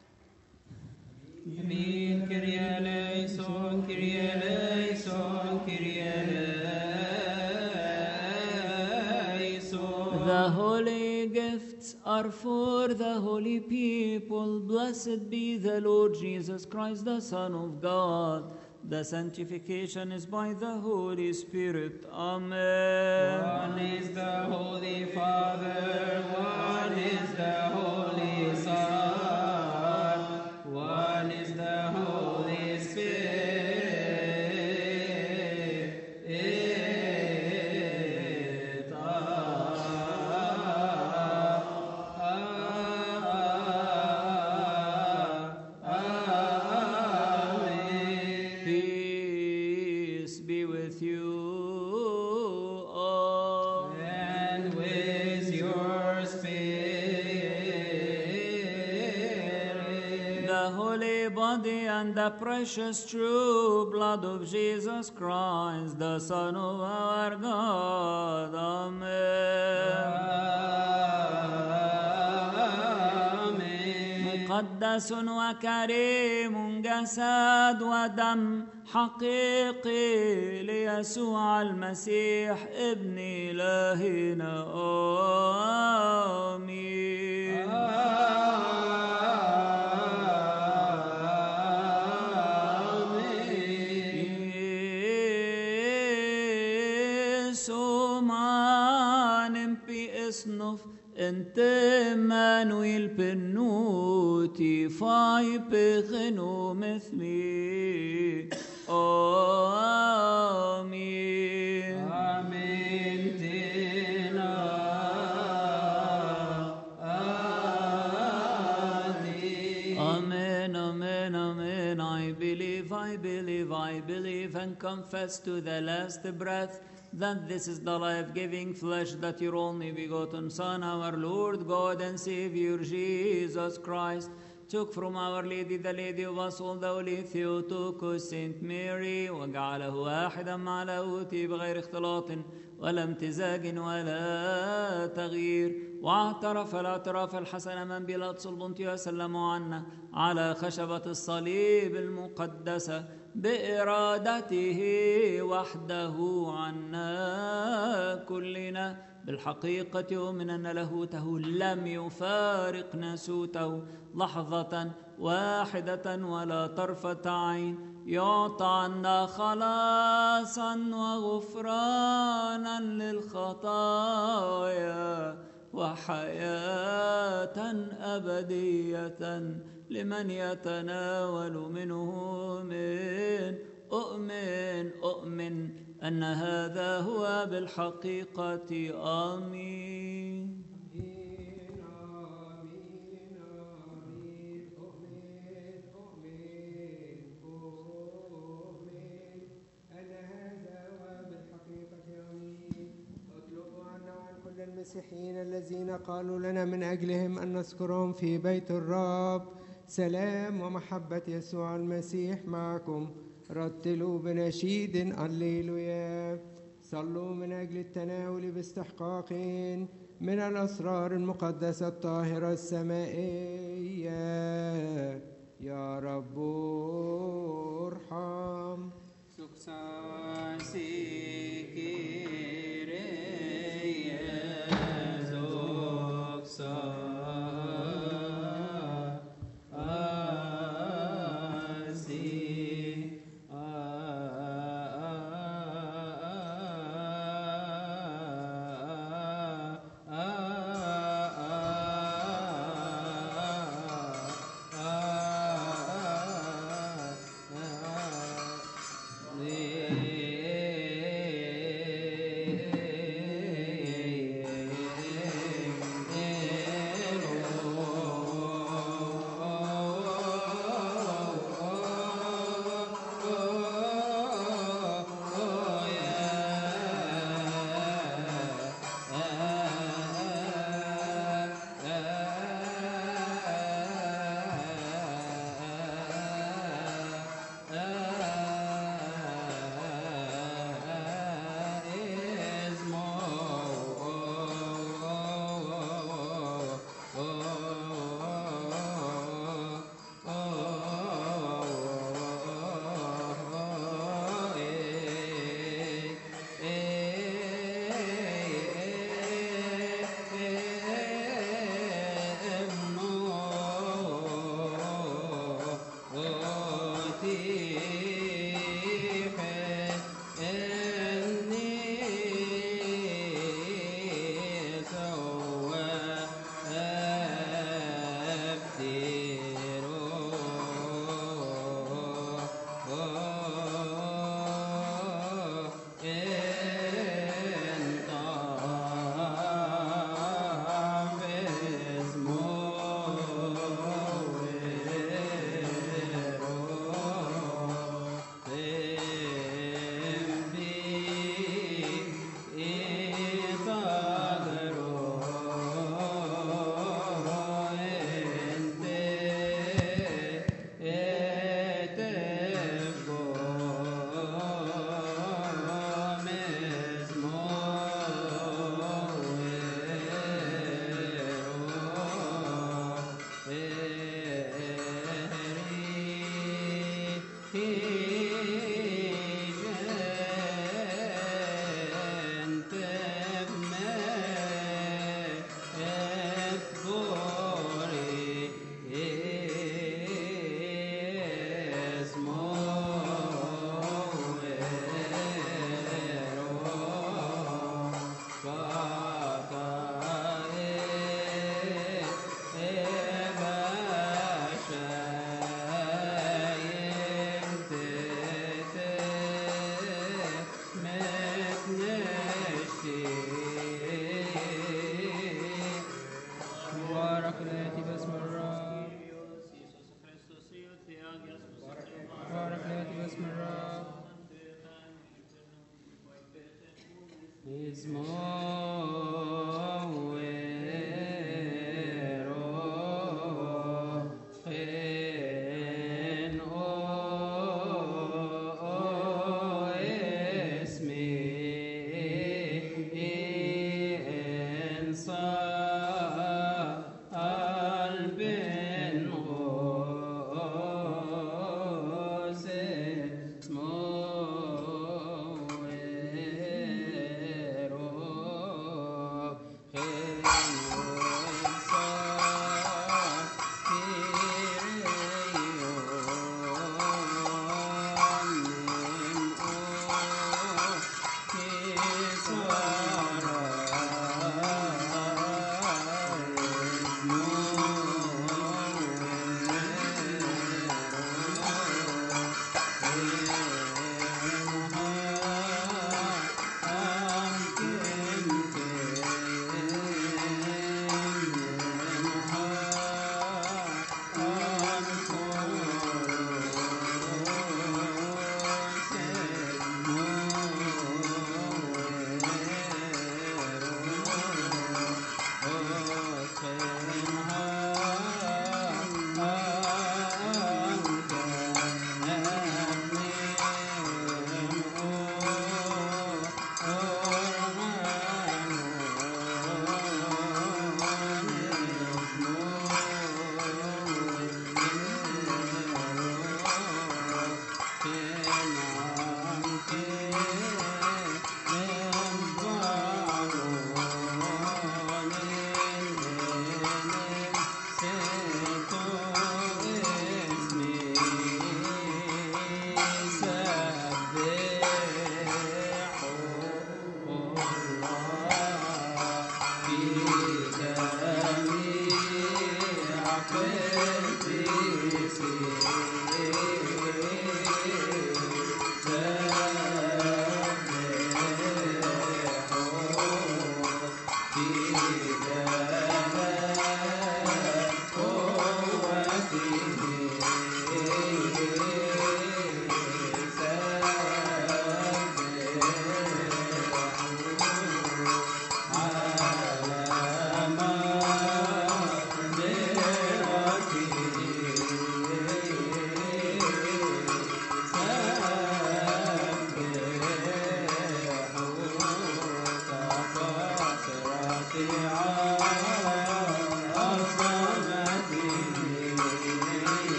Amen. Kyrie eleison, Kyrie eleison, Kyrie eleison. The holy gifts are for the holy people. Blessed be the Lord Jesus Christ, the Son of God. The sanctification is by the Holy Spirit. Amen. One is the Holy Father, one is the Holy Son, one is the Holy Spirit. Peace be with you all. And with your spirit. The holy body and the precious true blood of Jesus Christ, the Son of our God. Amen. مقدس وكريم جسد ودم حقيقي ليسوع المسيح ابن إلهنا. آمين. Ente Manuel pennuti fai pechenu methmi. Amen. Amen. Tina. Amen, amen, amen. I believe, and confess to the last breath that this is the life-giving flesh that your only begotten Son, our Lord God and Savior Jesus Christ, took from Our Lady, the Lady of us all, the Holy Theotokos, Saint Mary, وجعله واحدا مع لاهوته بغير اختلاط ولا امتزاج ولا تغيير، واعترف الاعتراف الحسن من بيلاطس البنطي وسلموا عنا على خشبة الصليب المقدسة بإرادته وحده عنا كلنا. بالحقيقة يؤمن أن لاهوته لم يفارق ناسوته لحظة واحدة ولا طرفة عين، يعطى عنا خلاصا وغفرانا للخطايا وحياة أبدية لمن يتناول منه. أؤمن أن هذا هو بالحقيقة. آمين. المسيحيين الذين قالوا لنا من أجلهم أن نذكرهم في بيت الرب. سلام ومحبة يسوع المسيح معكم. رتلوا بنشيد هللويا. صلوا من أجل التناول باستحقاق من الأسرار المقدسة الطاهرة السمائية. يا رب ارحم.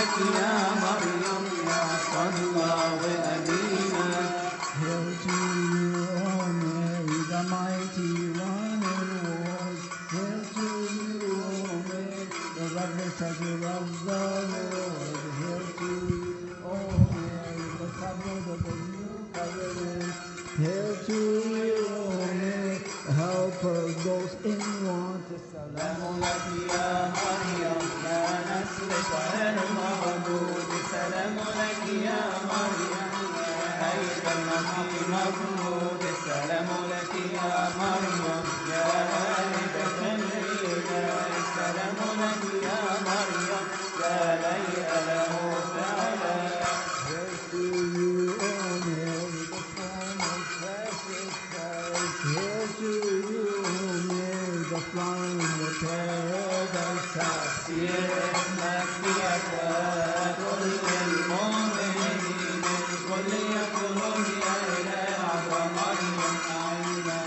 لك يا مريم يا صلى وأبينا. Hail to you, O Mary, the mighty one in wars. Hail to you, O Mary, the lovely treasure of the Lord. Hail to you, O Mary, the comfort of the new covenant. Hail to you, O Mary, the helper of those in want. سلام لك يا مريم يا نسلك غير مولود. سلام لك يا مريم يا هيدا النبي مولود. سلام لك يا مريم يا هيدا الإله. سلام لك يا مريم يا ليئة له فعلا. Hail to you, O Mary, the form of precious Christ. Hail to you, O Mary, the flowering of the paradise house. سير اسمك بأكواد كل المؤمنين. الكل يقولون يا إله عبر مريم أعينا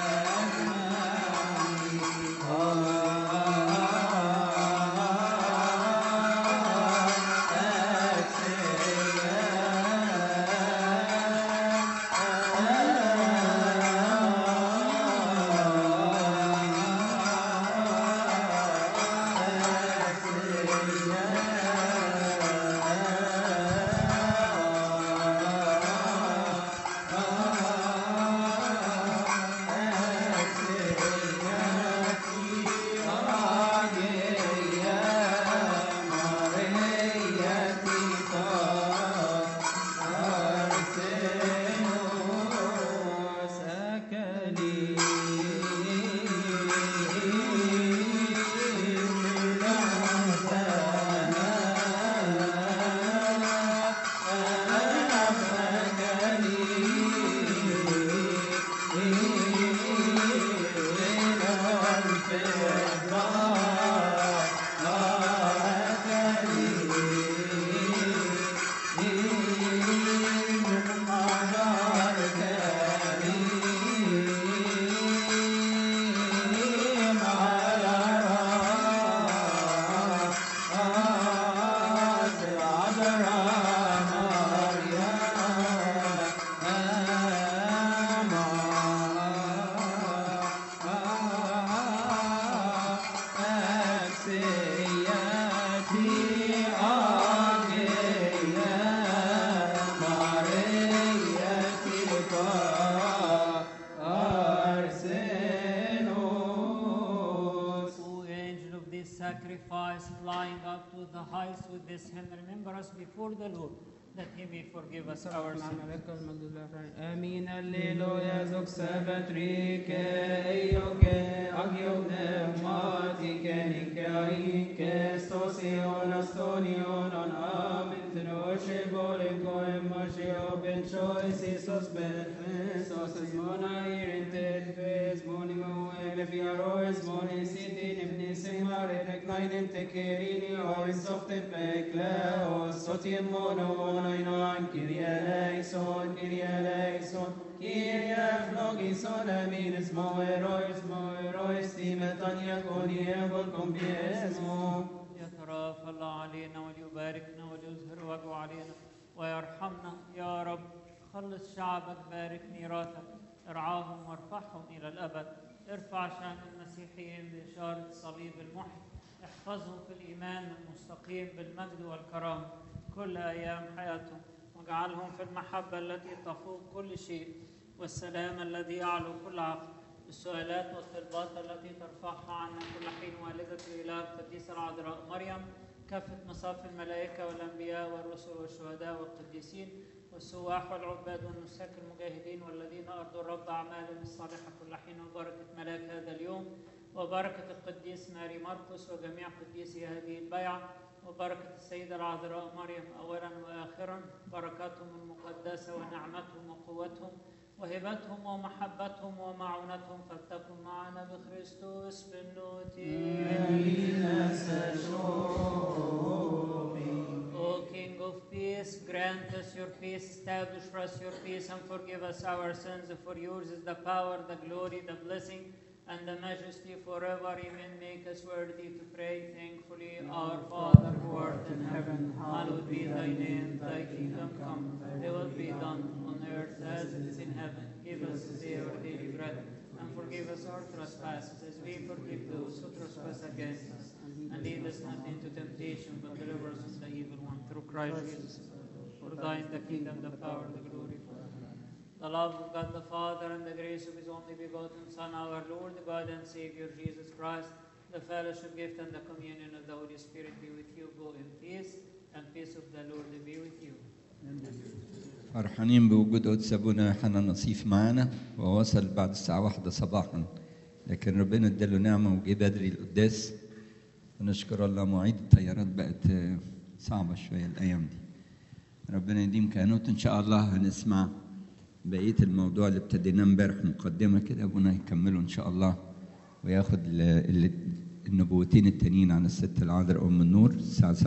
sacrifice, flying up to the heights with this hymn, remember us before the Lord, that he may forgive us our sins. آمين الليلويا زوك سبتريك أيوك أجيوك ماتيك نكايك ستوسيون أستونيون آمين تنوشي بوليكو إماشيو بنشويس إيسوس بنفسوس إزمونا إيرنتد فيز موني مويل في أرويس موني سيدين ابن سمار نكناين تكيريني أو صفت بكلا أو صوتي مونو ناينان كيريا ليسون كيريا ليسون كيريا فلوغيسون أمين اسمو إيرويس تيمتان يكون يقولكم باسمه. يترافى الله علينا وليباركنا وليظهر وجهه علينا ويرحمنا يا رب. خلص شعبك، بارك ميراثك، ارعاهم وارفعهم إلى الأبد. ارفع شأن المسيحيين بإشارة صليب المحي، احفظهم في الإيمان المستقيم بالمجد والكرامة كل أيام حياتهم، واجعلهم في المحبة التي تفوق كل شيء والسلام الذي يعلو كل عقل. السؤالات والطلبات التي ترفعها عنا كل حين والدة الإله القديسة العذراء مريم، كافة مصاف الملائكة والأنبياء والرسل والشهداء والقديسين والسواح والعباد والنساك المجاهدين والذين أرضوا الرب أعمالهم الصالحة كل حين، وبركة ملاك هذا اليوم، وبركة القديس ماري مرقس وجميع قديسي هذه البيعة، وبركة السيدة العذراء مريم أولا وآخرا، بركاتهم المقدسة ونعمتهم وقوتهم وهبتهم ومحبتهم ومعونتهم فلتكن معنا بخريستوس بالنوتين. O King of peace, grant us your peace, establish for us your peace, and forgive us our sins. For yours is the power, the glory, the blessing, and the majesty forever. Even make us worthy to pray thankfully. Our Father who art in heaven, hallowed be thy name. Thy kingdom come, thy will be done on earth as it is in heaven. Give us this day our daily bread, and forgive us our trespasses as we forgive those who trespass against us. And lead us not into temptation, but deliver us from the evil one. Through Christ Jesus. For thine the kingdom, the power, the glory forever. The love of God the Father and the grace of his only begotten Son, our Lord, God and Savior Jesus Christ, the fellowship, gift, and the communion of the Holy Spirit be with you. Go in peace, and peace of the Lord be with you. فرحانين بوجود قدس أبونا يوحنا نصيف معانا، ووصل بعد الساعة 1 صباحا، لكن ربنا اداله نعمة وجه بدري القداس. ونشكر الله. مواعيد الطيارات بقت صعبة شوية الأيام دي. ربنا يديم كهنوت. إن شاء الله هنسمع بقية الموضوع اللي ابتديناه امبارح، مقدمة كده، أبونا يكمله إن شاء الله، وياخد النبوتين التانيين عن الست العذراء أم النور الساعة